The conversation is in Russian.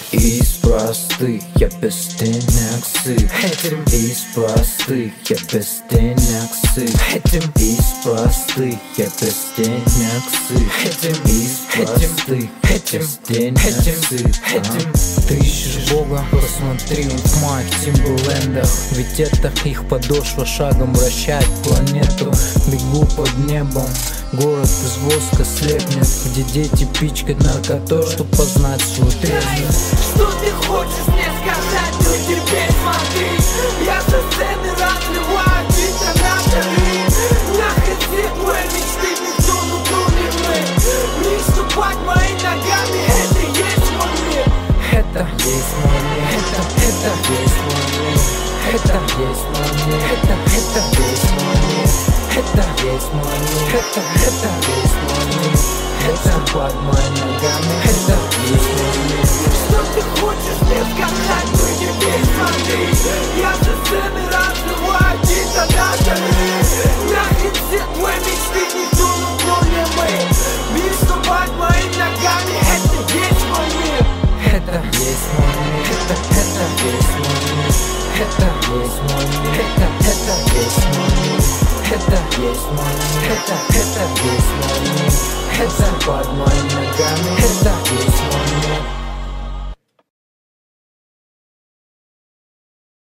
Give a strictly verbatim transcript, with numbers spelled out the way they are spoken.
Из простых я без денег сыт. Этим Из простых я без денег сыт. Этим Из простых я без денег сыт. Этим Из простых я Этим без денег Этим сыт. Этим Ты ищешь Бога, посмотри в моих Тимберлендах. Ведь это их подошва шагом вращает планету. Бегу под небом, город из воска слепнет, где дети пичкают наркотой, чтоб познать свою трезвость. Что ты хочешь мне сказать? Ну теперь смотри, я со сцены разливаю детонаторы. Нахрен все твои мечты, никто, ну кроме мы. Не ступать моими ногами, это есть мой мир. Это есть мой мир, это, это есть мой мир. Это есть мой мир, это, это есть мой мир. Это есть мой мир, это, это есть мой мир. Это под моими ногами, это есть мой мир. Что ты хочешь мне сказать? Ну теперь смотри, я со сцены разливаю детонаторы. Нахрен все твои мечты, никто, ну кроме мы. Не ступать моими ногами, это есть мой мир. Это есть мой мир, это, это есть мой мир. Это есть мой мир, это, это есть мой мир. Это есть мой мир, это, это есть мой мир. Это под моими